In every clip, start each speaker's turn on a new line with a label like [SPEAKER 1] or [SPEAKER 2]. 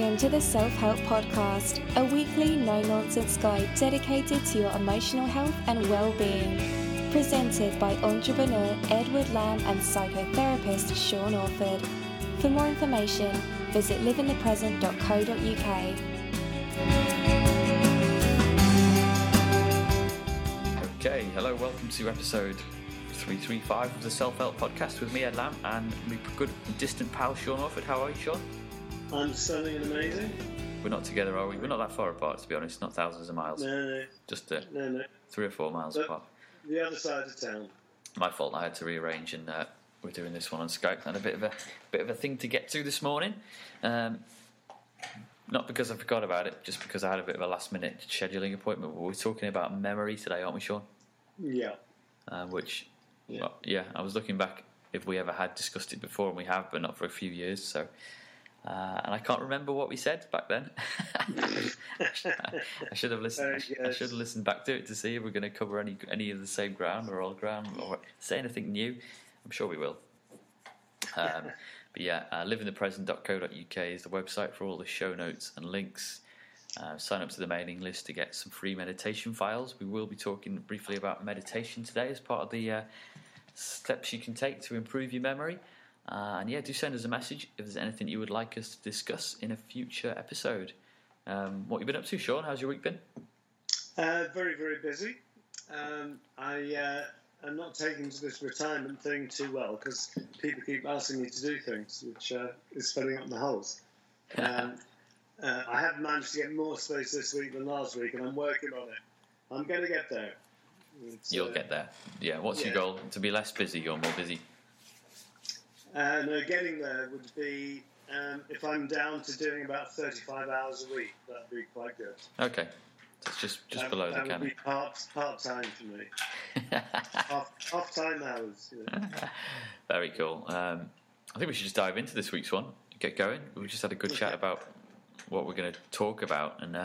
[SPEAKER 1] Welcome to the Self-Help Podcast, a weekly no-nonsense guide dedicated to your emotional health and well-being. Presented by entrepreneur Edward Lamb and psychotherapist Sean Orford. For more information, visit liveinthepresent.co.uk.
[SPEAKER 2] Okay, hello, welcome to episode 335 of the Self-Help Podcast with me, Ed Lamb, and my good distant pal Sean Orford. How are you, Sean?
[SPEAKER 3] I'm stunning and amazing.
[SPEAKER 2] We're not together, are we? We're not that far apart, to be honest. Not thousands of miles.
[SPEAKER 3] No.
[SPEAKER 2] Just
[SPEAKER 3] 3
[SPEAKER 2] or 4 miles apart.
[SPEAKER 3] The other side of town.
[SPEAKER 2] My fault. I had to rearrange, and we're doing this one on Skype. And a bit of a thing to get to this morning. Not because I forgot about it, just because I had a bit of a last-minute scheduling appointment. We're talking about memory today, aren't we, Sean?
[SPEAKER 3] Yeah.
[SPEAKER 2] I was looking back if we ever had discussed it before, and we have, but not for a few years. So. And I can't remember what we said back then. I should have listened.
[SPEAKER 3] Yes.
[SPEAKER 2] I should have listened back to it to see if we're going to cover any of the same ground or old ground or say anything new. I'm sure we will. But yeah, liveinthepresent.co.uk is the website for all the show notes and links. Sign up to the mailing list to get some free meditation files. We will be talking briefly about meditation today as part of the steps you can take to improve your memory. And yeah, do send us a message if there's anything you would like us to discuss in a future episode. What you been up to, Sean? How's your week been?
[SPEAKER 3] Very, very busy. I'm not taking to this retirement thing too well because people keep asking me to do things, which is filling up the holes. I have managed to get more space this week than last week, and I'm working on it. I'm going to get there.
[SPEAKER 2] You'll get there. Yeah. What's your goal? To be less busy or more busy?
[SPEAKER 3] No, getting there would be, if I'm down to doing about 35 hours a week, that'd be quite good.
[SPEAKER 2] Okay, so it's just below the
[SPEAKER 3] canon. That would be part-time for me. Half-time hours. You know.
[SPEAKER 2] Very cool. I think we should just dive into this week's one, get going. We just had a good chat about what we're going to talk about. And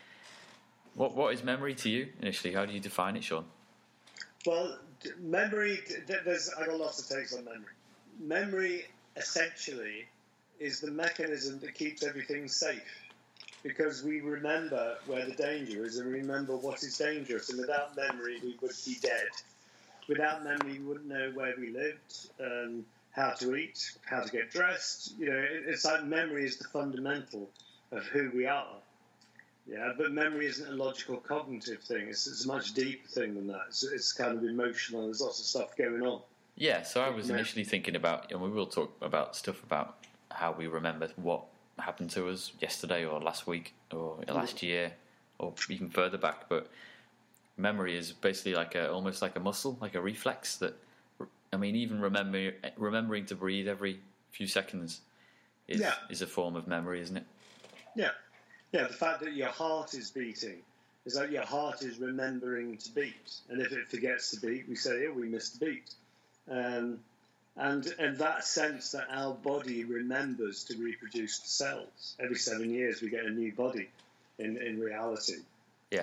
[SPEAKER 2] what is memory to you, initially? How do you define it, Sean?
[SPEAKER 3] Well, memory, I got lots of takes on memory. Memory, essentially, is the mechanism that keeps everything safe because we remember where the danger is and remember what is dangerous. And without memory, we would be dead. Without memory, we wouldn't know where we lived, how to eat, how to get dressed. You know, it's like memory is the fundamental of who we are. Yeah, but memory isn't a logical, cognitive thing. It's a much deeper thing than that. It's kind of emotional. There's lots of stuff going on.
[SPEAKER 2] Yeah, so I was initially thinking about, and we will talk about stuff about how we remember what happened to us yesterday or last week or last year or even further back. But memory is basically almost like a muscle, like a reflex that, I mean, even remembering to breathe every few seconds is a form of memory, isn't it? Yeah.
[SPEAKER 3] Yeah, the fact that your heart is beating is like your heart is remembering to beat. And if it forgets to beat, we say, oh, we missed the beat. And that sense that our body remembers to reproduce the cells. Every 7 years we get a new body in reality.
[SPEAKER 2] Yeah.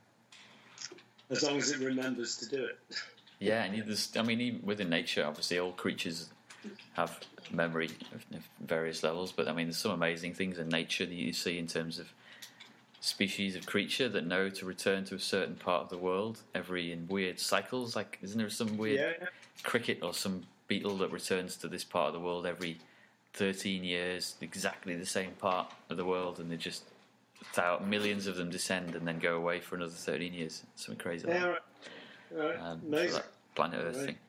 [SPEAKER 3] As long as it remembers to do it.
[SPEAKER 2] Yeah, and even within nature, obviously all creatures have memory of various levels, but I mean there's some amazing things in nature that you see in terms of species of creature that know to return to a certain part of the world in weird cycles. Like, isn't there some weird cricket or some beetle that returns to this part of the world every 13 years, exactly the same part of the world, and they just millions of them descend and then go away for another 13 years. Something crazy like that.
[SPEAKER 3] Right.
[SPEAKER 2] So that planet Earth thing.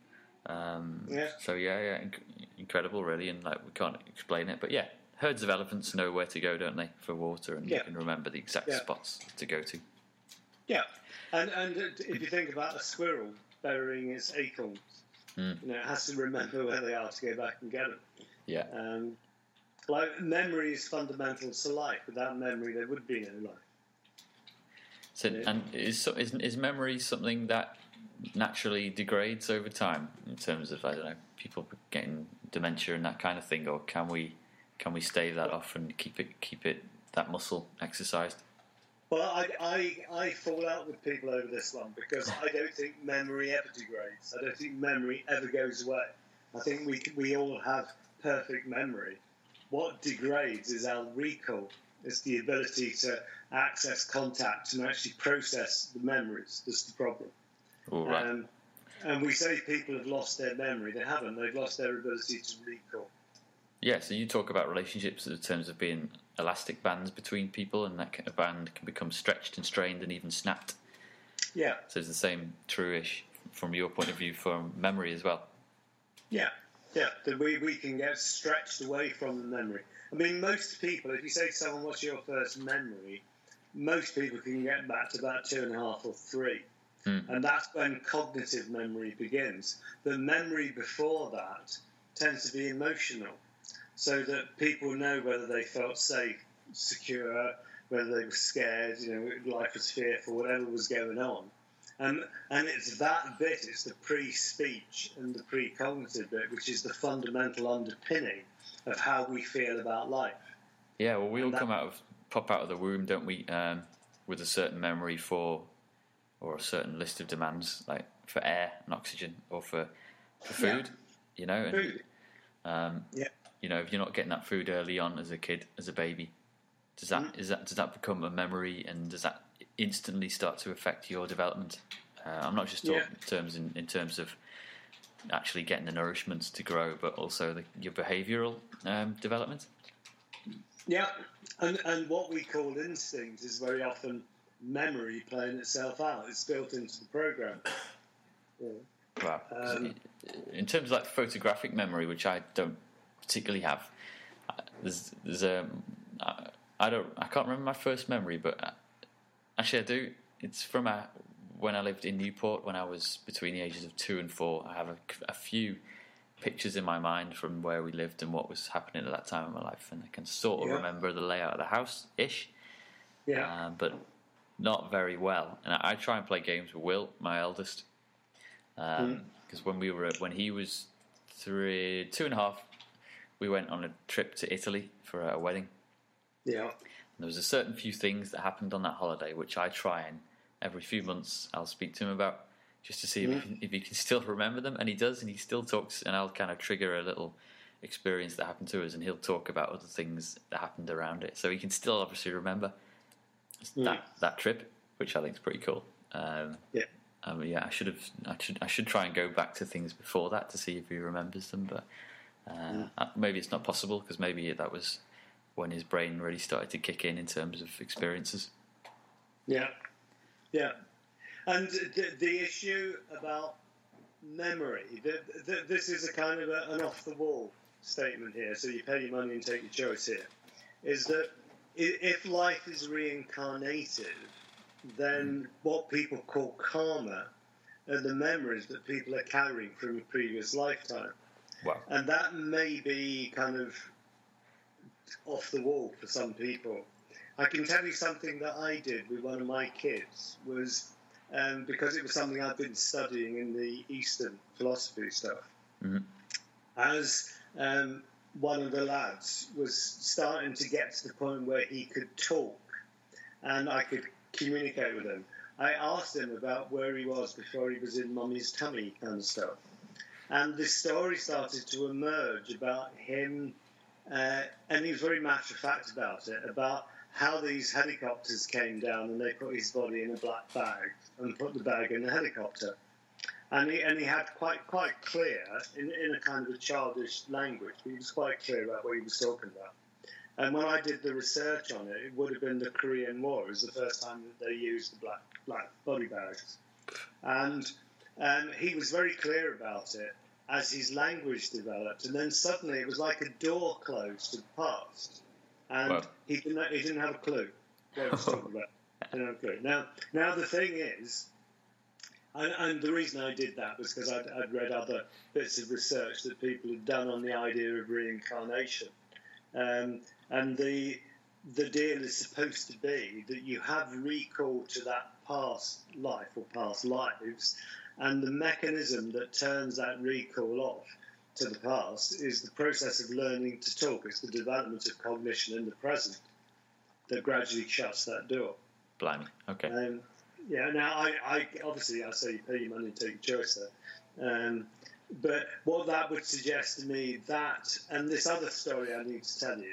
[SPEAKER 2] So incredible, really, and we can't explain it, but herds of elephants know where to go, don't they, for water, and you can remember the exact spots to go to. Yeah,
[SPEAKER 3] and if you think about a squirrel burying its acorns, it has to remember where they are to go back and get them.
[SPEAKER 2] Yeah.
[SPEAKER 3] Memory is fundamental to life. Without memory, there would be no life.
[SPEAKER 2] So, and is memory something that naturally degrades over time in terms of, I don't know, people getting dementia and that kind of thing, or can we stave that off and keep it that muscle exercised?
[SPEAKER 3] Well, I fall out with people over this one because I don't think memory ever degrades. I don't think memory ever goes away. I think we all have perfect memory. What degrades is our recall It's the ability to access contact and actually process the memories that's the problem.
[SPEAKER 2] All right.
[SPEAKER 3] And we say people have lost their memory. They haven't. They've lost their ability to recall.
[SPEAKER 2] Yeah, so you talk about relationships in terms of being elastic bands between people, and that a band can become stretched and strained and even snapped.
[SPEAKER 3] Yeah.
[SPEAKER 2] So it's the same true-ish from your point of view for memory as well.
[SPEAKER 3] Yeah. That we can get stretched away from the memory. I mean, most people, if you say to someone, what's your first memory, most people can get back to about 2.5 or 3. And that's when cognitive memory begins. The memory before that tends to be emotional, so that people know whether they felt safe, secure, whether they were scared, life was fearful, whatever was going on. And it's that bit, it's the pre-speech and the pre-cognitive bit, which is the fundamental underpinning of how we feel about life.
[SPEAKER 2] Yeah, well, we all pop out of the womb, don't we, with a certain memory or a certain list of demands, like for air and oxygen, or for food, And,
[SPEAKER 3] food.
[SPEAKER 2] If you're not getting that food early on as a kid, as a baby, does that become a memory, and does that instantly start to affect your development? I'm not just talking in terms of actually getting the nourishment to grow, but also your behavioural development. Yeah,
[SPEAKER 3] and what we call instinct is very often memory playing itself out. It's built into the program. Yeah.
[SPEAKER 2] Wow. In terms of like photographic memory, which I don't particularly have, I can't remember my first memory, but actually I do. It's from when I lived in Newport when I was between the ages of 2 and 4. I have a few pictures in my mind from where we lived and what was happening at that time in my life, and I can sort of remember the layout of the house-ish, but not very well. And I try and play games with Will, my eldest, because when he was 2.5, we went on a trip to Italy for a wedding.
[SPEAKER 3] Yeah.
[SPEAKER 2] And there was a certain few things that happened on that holiday which I try and every few months I'll speak to him about, just to see if he can still remember them, and he does, and he still talks, and I'll kind of trigger a little experience that happened to us, and he'll talk about other things that happened around it, so he can still obviously remember that trip, which I think is pretty cool. I should try and go back to things before that to see if he remembers them, but maybe it's not possible, because maybe that was when his brain really started to kick in terms of experiences.
[SPEAKER 3] Yeah. And the issue about memory, this is a kind of an off-the-wall statement here, so you pay your money and take your choice here, is that if life is reincarnated, then what people call karma are the memories that people are carrying from a previous lifetime.
[SPEAKER 2] Wow.
[SPEAKER 3] And that may be kind of off the wall for some people. I can tell you something that I did with one of my kids was, because it was something I'd been studying in the Eastern philosophy stuff. As one of the lads was starting to get to the point where he could talk and I could communicate with him, I asked him about where he was before he was in mummy's tummy kind of stuff. And this story started to emerge about him, and he was very matter-of-fact about it, about how these helicopters came down and they put his body in a black bag and put the bag in the helicopter. And he had quite clear, in a kind of a childish language, but he was quite clear about what he was talking about. And when I did the research on it, it would have been the Korean War. It was the first time that they used the black body bags. And he was very clear about it as his language developed. And then suddenly it was like a door closed to the past. And
[SPEAKER 2] wow.
[SPEAKER 3] he didn't have a clue what he was talking about. He didn't have a clue. Now the thing is, and the reason I did that was because I'd read other bits of research that people had done on the idea of reincarnation. And the deal is supposed to be that you have recall to that past life or past lives, and the mechanism that turns that recall off to the past is the process of learning to talk. It's the development of cognition in the present that gradually shuts that door.
[SPEAKER 2] Blimey, okay.
[SPEAKER 3] Now I obviously I say you pay your money and take your choice there. But what that would suggest to me, that, and this other story I need to tell you,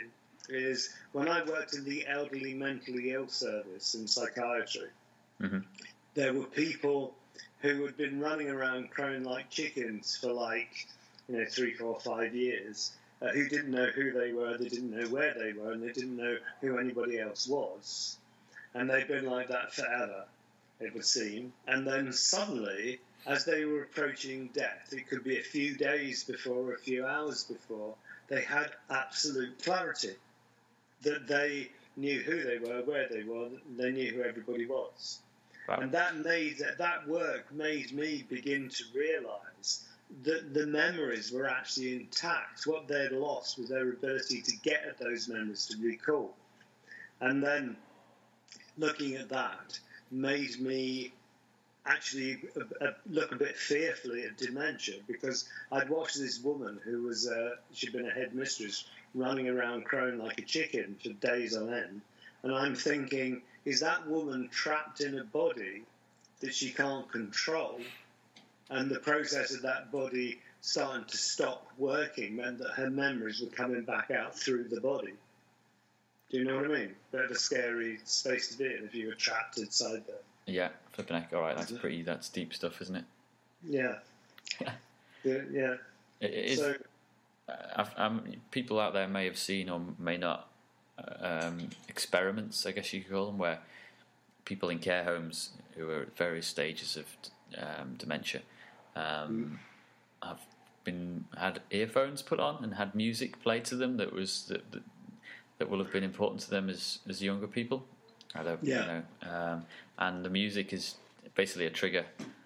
[SPEAKER 3] is when I worked in the elderly mentally ill service in psychiatry,
[SPEAKER 2] Mm-hmm.
[SPEAKER 3] there were people who had been running around crowing like chickens for 3, 4, 5 years, who didn't know who they were, they didn't know where they were, and they didn't know who anybody else was. And they'd been like that forever, it would seem. And then suddenly, as they were approaching death, it could be a few days before or a few hours before, they had absolute clarity that they knew who they were, where they were, they knew who everybody was.
[SPEAKER 2] Wow.
[SPEAKER 3] And that work made me begin to realise that the memories were actually intact. What they'd lost was their ability to get at those memories, to recall. And then looking at that made me actually look a bit fearfully at dementia, because I'd watched this woman who was, she'd been a headmistress, running around crowing like a chicken for days on end. And I'm thinking, is that woman trapped in a body that she can't control? And the process of that body starting to stop working meant that her memories were coming back out through the body. Do you know what I mean? Bit of a scary space to be in if you were trapped inside there.
[SPEAKER 2] Yeah, flipping heck. All right, that's deep stuff, isn't it?
[SPEAKER 3] Yeah. Yeah.
[SPEAKER 2] It is.
[SPEAKER 3] So,
[SPEAKER 2] people out there may have seen or may not experiments, I guess you could call them, where people in care homes who are at various stages of dementia have had earphones put on and had music played to them that will have been important to them as younger people. And the music is basically a trigger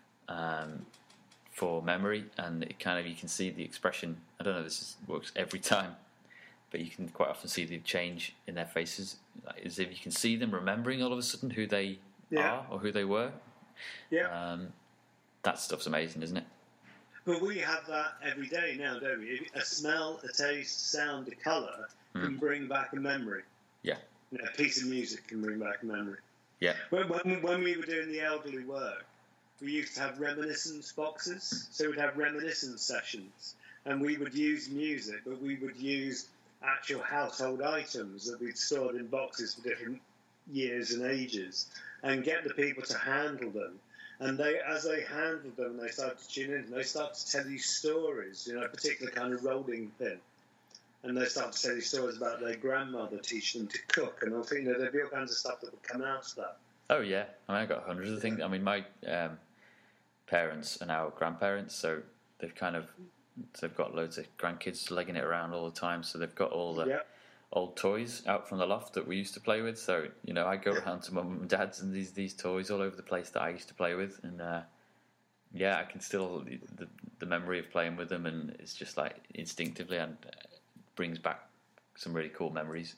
[SPEAKER 2] for memory, and it kind of, you can see the expression. I don't know if works every time, but you can quite often see the change in their faces, as if you can see them remembering all of a sudden who they are or who they were.
[SPEAKER 3] Yeah.
[SPEAKER 2] That stuff's amazing, isn't it?
[SPEAKER 3] But we have that every day now, don't we? A smell, a taste, sound, a colour can bring back a memory.
[SPEAKER 2] Yeah.
[SPEAKER 3] A piece of music can bring back a memory.
[SPEAKER 2] Yeah.
[SPEAKER 3] When we were doing the elderly work, we used to have reminiscence boxes. So we'd have reminiscence sessions. And we would use music, but we would use actual household items that we'd stored in boxes for different years and ages, and get the people to handle them. And as they handled them, they started to tune in, and they started to tell you stories, a particular kind of rolling pin. And they started to tell you stories about their grandmother teaching them to cook, and I think there'd be all kinds of stuff that would come out of that.
[SPEAKER 2] Oh yeah, I got hundreds of things. I mean, my parents are now grandparents, so they've got loads of grandkids legging it around all the time. So they've got all the old toys out from the loft that we used to play with. So I go around to mum and dad's, and these toys all over the place that I used to play with, and I can still the memory of playing with them, and it's just like instinctively and brings back some really cool memories.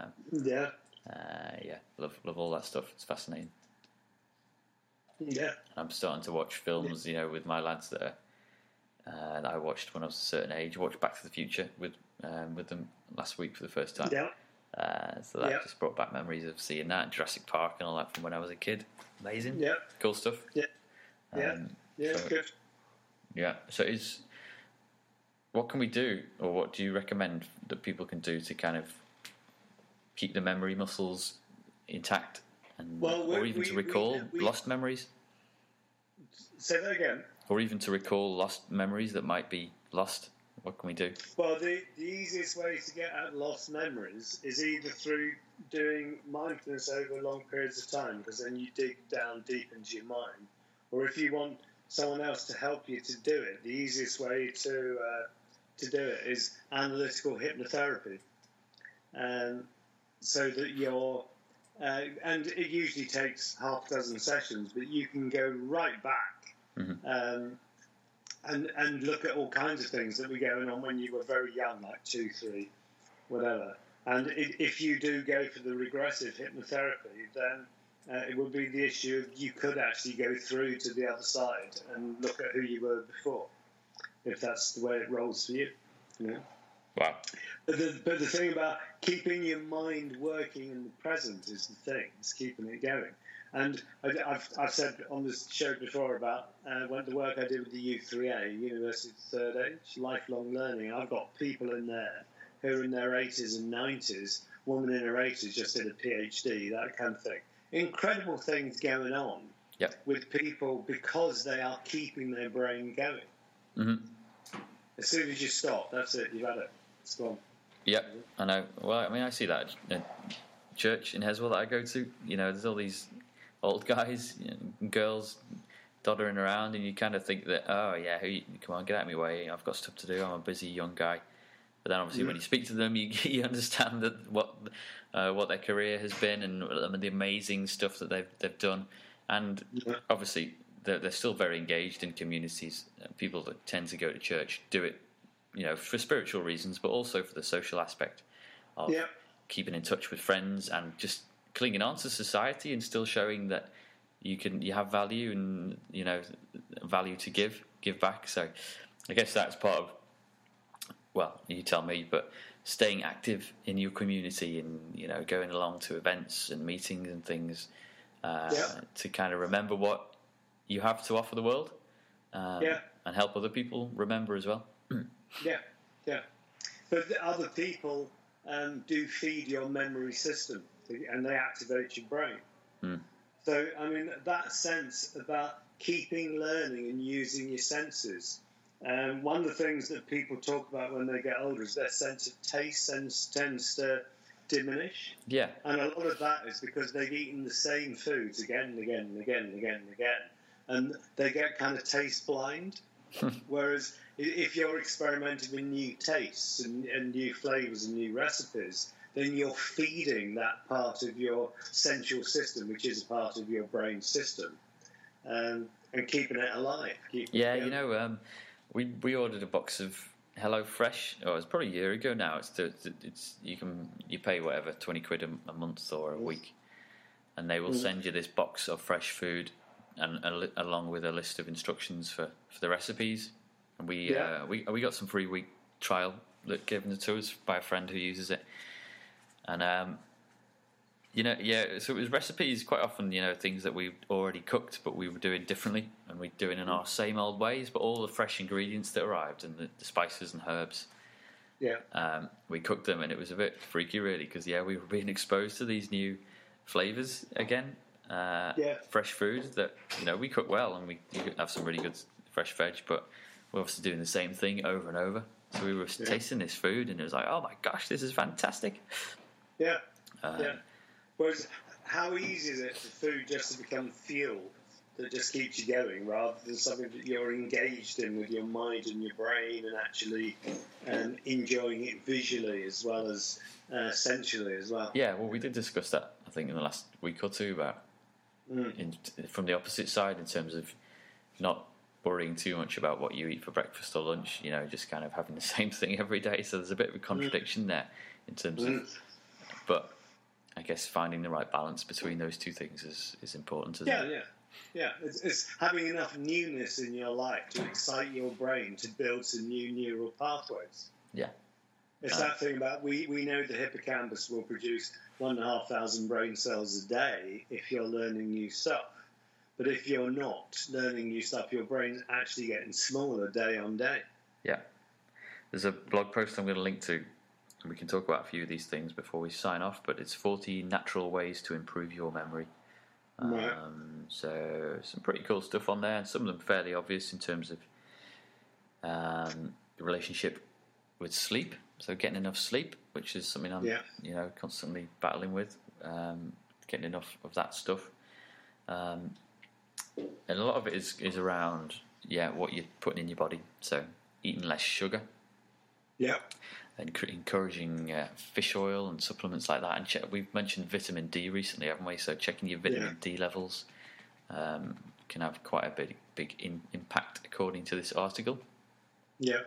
[SPEAKER 2] Love all that stuff. It's fascinating.
[SPEAKER 3] Yeah,
[SPEAKER 2] I'm starting to watch films, with my lads that I watched when I was a certain age. I watched Back to the Future with them last week for the first time.
[SPEAKER 3] Yeah.
[SPEAKER 2] So that just brought back memories of seeing that, Jurassic Park and all that from when I was a kid. Amazing.
[SPEAKER 3] Yeah.
[SPEAKER 2] Cool stuff.
[SPEAKER 3] Yeah. It's good.
[SPEAKER 2] Yeah. So what can we do, or what do you recommend that people can do to kind of keep the memory muscles intact, or even to recall lost memories?
[SPEAKER 3] Say that again.
[SPEAKER 2] Or even to recall lost memories that might be lost. What can we do?
[SPEAKER 3] Well, the easiest way to get at lost memories is either through doing mindfulness over long periods of time, because then you dig down deep into your mind. Or if you want someone else to help you to do it, the easiest way to do it is analytical hypnotherapy. So that you're... and it usually takes half a dozen sessions, but you can go right back and look at all kinds of things that were going on when you were very young, like 2, 3, whatever. And if you do go for the regressive hypnotherapy, then it would be the issue of you could actually go through to the other side and look at who you were before, if that's the way it rolls for you.
[SPEAKER 2] Wow.
[SPEAKER 3] But the thing about keeping your mind working in the present is the thing. It's keeping it going. And I've said on this show before about the work I did with the U3A, University of Third Age, lifelong learning. I've got people in there who are in their 80s and 90s, woman in her 80s just did a PhD, that kind of thing. Incredible things going on with people because they are keeping their brain going.
[SPEAKER 2] Mm-hmm.
[SPEAKER 3] As soon as you stop, that's it, you've had it. It's gone.
[SPEAKER 2] Yep, I know. Well, I mean, I see that at church in Heswell that I go to. You know, there's all these old guys and girls doddering around, and you kind of think that, oh, yeah, come on, get out of my way. I've got stuff to do. I'm a busy young guy. But then obviously when you speak to them, you understand that what their career has been and the amazing stuff that they've done. And obviously they're still very engaged in communities. People that tend to go to church do it, you know, for spiritual reasons, but also for the social aspect of keeping in touch with friends and just clinging on to society and still showing that you have value and, you know, value to give back. So I guess that's part of, well, you tell me, but staying active in your community and, you know, going along to events and meetings and things to kind of remember what you have to offer the world and help other people remember as well.
[SPEAKER 3] Yeah. But other people do feed your memory system and they activate your brain. So, I mean, that sense about keeping learning and using your senses. One of the things that people talk about when they get older is their sense of taste tends to diminish. Yeah. And a lot of that is because they've eaten the same foods again and again and again and again and again. And they get kind of taste blind. Whereas if you're experimenting with new tastes and new flavours and new recipes, then you're feeding that part of your sensual system, which is a part of your brain system, and keeping it alive.
[SPEAKER 2] You know, we ordered a box of Hello Fresh. Oh, it's probably a year ago now. It's you pay whatever, 20 quid a month or a week, and they will send you this box of fresh food and along with a list of instructions for the recipes. And we got some free week trial that given to us by a friend who uses it. And you know, so it was recipes quite often, you know, things that we already cooked but we were doing differently and we're doing in our same old ways, but all the fresh ingredients that arrived and the spices and herbs, we cooked them, and it was a bit freaky really because we were being exposed to these new flavours again. Fresh food that, you know, we cook well and you have some really good fresh veg, but we're obviously doing the same thing over and over. So we were tasting this food and it was like, oh my gosh, this is fantastic.
[SPEAKER 3] Whereas how easy is it for food just to become fuel that just keeps you going rather than something that you're engaged in with your mind and your brain and actually enjoying it visually as well as sensually as well.
[SPEAKER 2] Yeah, well, we did discuss that, I think, in the last week or two about from the opposite side in terms of not worrying too much about what you eat for breakfast or lunch, you know, just kind of having the same thing every day. So there's a bit of a contradiction there in terms of, but I guess finding the right balance between those two things is important.
[SPEAKER 3] Yeah. It's having enough newness in your life to excite your brain to build some new neural pathways.
[SPEAKER 2] Yeah.
[SPEAKER 3] It's that thing about we know the hippocampus will produce 1,500 brain cells a day if you're learning new stuff. But if you're not learning new stuff, your brain's actually getting smaller day on day.
[SPEAKER 2] Yeah. There's a blog post I'm going to link to. We can talk about a few of these things before we sign off, but it's 40 natural ways to improve your memory.
[SPEAKER 3] Right.
[SPEAKER 2] So some pretty cool stuff on there, and some of them fairly obvious in terms of the relationship with sleep. So getting enough sleep, which is something I'm constantly battling with, getting enough of that stuff. And a lot of it is around what you're putting in your body. So eating less sugar.
[SPEAKER 3] Yeah.
[SPEAKER 2] And encouraging fish oil and supplements like that. And we've mentioned vitamin D recently, haven't we? So checking your vitamin D levels can have quite a big impact, according to this article.
[SPEAKER 3] Yeah.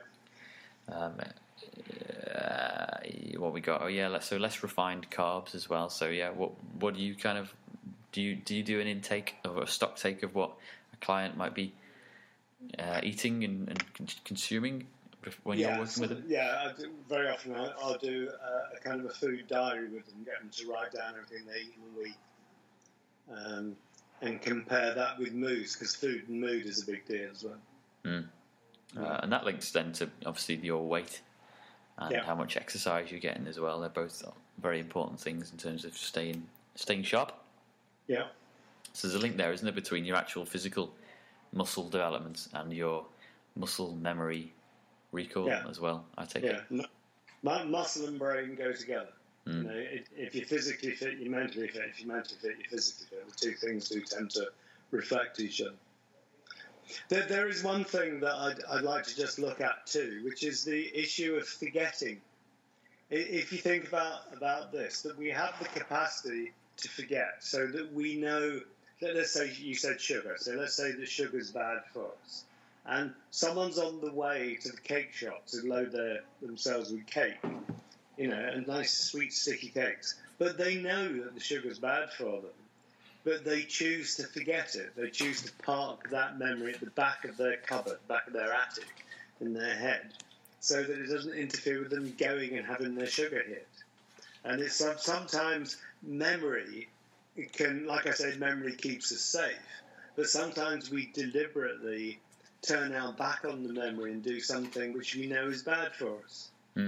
[SPEAKER 2] What we got? So less refined carbs as well. So what do you kind of do? You do an intake or a stock take of what a client might be eating and consuming when you're working with them?
[SPEAKER 3] Yeah, very often I'll do a kind of a food diary with them, get them to write down everything they eat in a week, and compare that with moods, because food and mood is a big deal as well.
[SPEAKER 2] And that links then to obviously your weight. and how much exercise you're getting as well. They're both very important things in terms of staying sharp.
[SPEAKER 3] Yeah.
[SPEAKER 2] So there's a link there, isn't there, between your actual physical muscle development and your muscle memory recall as well, I take it.
[SPEAKER 3] Muscle and brain go together. You know, if you're physically fit, you're mentally fit. If you're mentally fit, you're physically fit. The two things do tend to reflect each other. There is one thing that I'd like to just look at too, which is the issue of forgetting. If you think about this, that we have the capacity to forget, so that we know, let's say you said sugar, so let's say that sugar's bad for us, and someone's on the way to the cake shop to load themselves with cake, you know, and nice sweet sticky cakes, but they know that the sugar's bad for them, but they choose to forget it. They choose to park that memory at the back of their cupboard, back of their attic, in their head, so that it doesn't interfere with them going and having their sugar hit. And it's sometimes memory can, like I said, memory keeps us safe, but sometimes we deliberately turn our back on the memory and do something which we know is bad for us.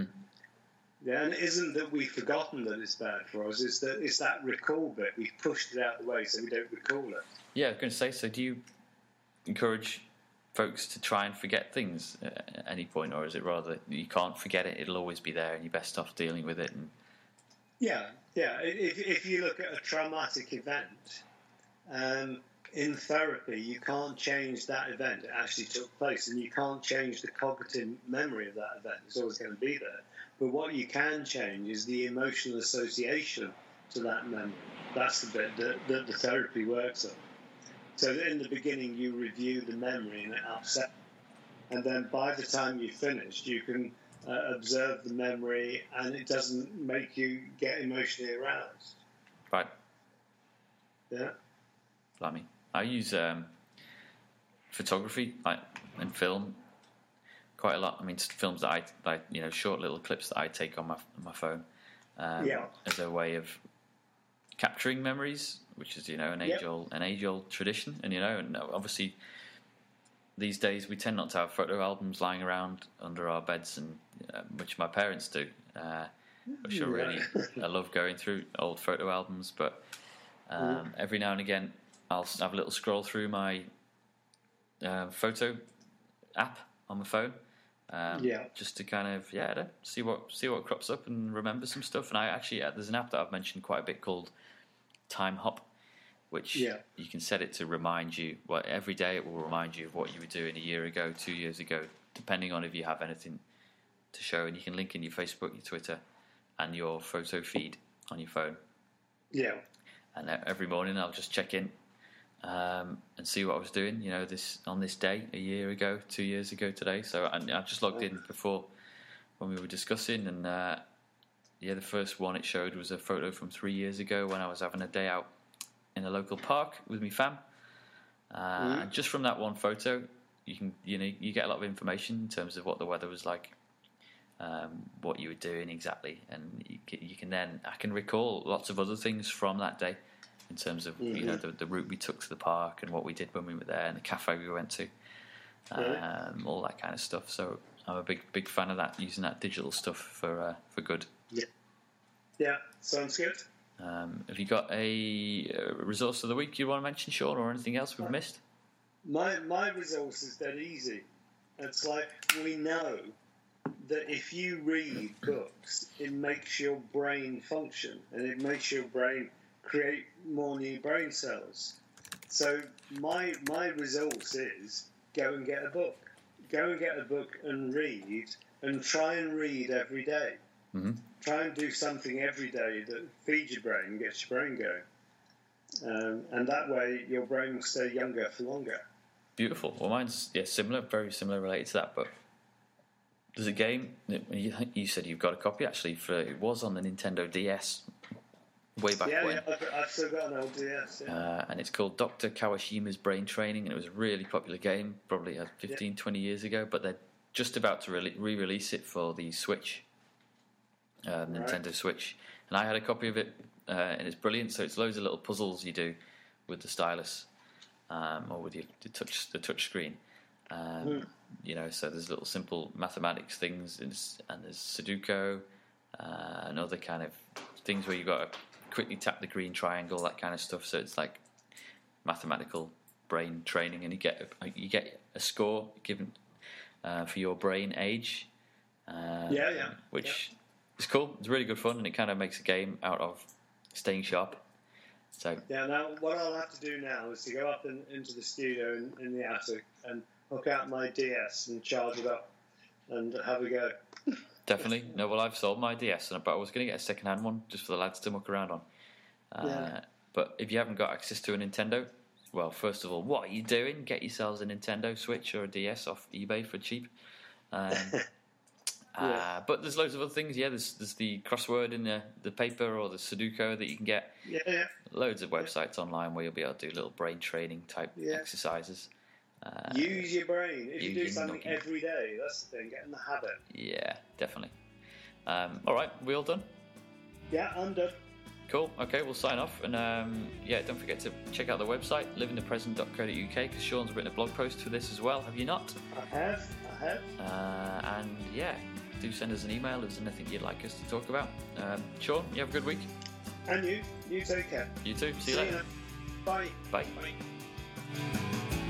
[SPEAKER 3] Yeah, and it isn't that we've forgotten that it's bad for us, it's that recall bit. We've pushed it out of the way so we don't recall it.
[SPEAKER 2] Yeah, I was going to say, so do you encourage folks to try and forget things at any point, or is it rather you can't forget it, it'll always be there and you're best off dealing with it? And
[SPEAKER 3] Yeah. If you look at a traumatic event, in therapy, you can't change that event. It actually took place, and you can't change the cognitive memory of that event. It's always going to be there. But what you can change is the emotional association to that memory. That's the bit that the therapy works on. So in the beginning, you review the memory and it upset. And then by the time you've finished, you can observe the memory and it doesn't make you get emotionally aroused.
[SPEAKER 2] Right.
[SPEAKER 3] Yeah.
[SPEAKER 2] Blimey. I use photography and film quite a lot. I mean, films that I like, you know, short little clips that I take on my phone as a way of capturing memories, which is, you know, an age old tradition. And, you know, and obviously these days we tend not to have photo albums lying around under our beds, and which my parents do, which are really I love going through old photo albums. But every now and again I'll have a little scroll through my photo app on my phone, just to kind of see what crops up and remember some stuff. And I actually there's an app that I've mentioned quite a bit called Time Hop, which you can set it to remind you. Well, every day it will remind you of what you were doing a year ago, 2 years ago, depending on if you have anything to show. And you can link in your Facebook, your Twitter, and your photo feed on your phone. Yeah. And every morning I'll just check in and see what I was doing, you know, on this day, a year ago, 2 years ago today. So I just logged in before when we were discussing, and the first one it showed was a photo from 3 years ago when I was having a day out in a local park with me fam. And just from that one photo, you get a lot of information in terms of what the weather was like, what you were doing exactly, and I can recall lots of other things from that day in terms of you know the route we took to the park and what we did when we were there and the cafe we went to, all that kind of stuff. So I'm a big fan of that, using that digital stuff for good.
[SPEAKER 3] Yeah, sounds good.
[SPEAKER 2] Have you got a resource of the week you want to mention, Sean, or anything else we've missed?
[SPEAKER 3] My resource is dead easy. It's like, we know that if you read books, it makes your brain function, and it makes your brain create more new brain cells. So my resource is go and get a book. Go and get a book and read, and try and read every day. Try and do something every day that feeds your brain, gets your brain going. And that way your brain will stay younger for longer. Beautiful. Well, mine's similar, very similar, related to that. But there's a game you said you've got a copy actually. It was on the Nintendo DS way back when. Yeah, I've still got an old DS. Yeah. And it's called Dr. Kawashima's Brain Training, and it was a really popular game, probably 15, 20 years ago. But they're just about to re-release it for the Switch, Nintendo Switch. And I had a copy of it, and it's brilliant. So it's loads of little puzzles you do with the stylus. Or with the touch screen,
[SPEAKER 2] So there's little simple mathematics things, and there's Sudoku, and other kind of things where you've got to quickly tap the green triangle, that kind of stuff. So it's like mathematical brain training, and you get a score given for your brain age. Which is cool. It's really good fun, and it kind of makes a game out of staying sharp. So
[SPEAKER 3] now what I'll have to do now is to go up into the studio in the attic and hook out my DS and charge it up and have a go.
[SPEAKER 2] Definitely. No, well, I've sold my DS, but I was going to get a second-hand one just for the lads to muck around on. But if you haven't got access to a Nintendo, well, first of all, what are you doing? Get yourselves a Nintendo Switch or a DS off eBay for cheap. But there's loads of other things. There's the crossword in the paper, or the Sudoku that you can get. Loads of websites online where you'll be able to do little brain training type exercises.
[SPEAKER 3] Use your brain. If you do something every day, that's the thing. Get in the habit.
[SPEAKER 2] Yeah, definitely. All right, we all done?
[SPEAKER 3] Yeah, I'm done.
[SPEAKER 2] Cool. Okay, we'll sign off. And don't forget to check out the website, liveinthepresent.co.uk, because Sean's written a blog post for this as well. Have you not?
[SPEAKER 3] I have.
[SPEAKER 2] And do send us an email if there's anything you'd like us to talk about. Sean, you have a good week.
[SPEAKER 3] And you take care.
[SPEAKER 2] You too. See you later.
[SPEAKER 3] Bye.
[SPEAKER 2] Bye.
[SPEAKER 3] Bye.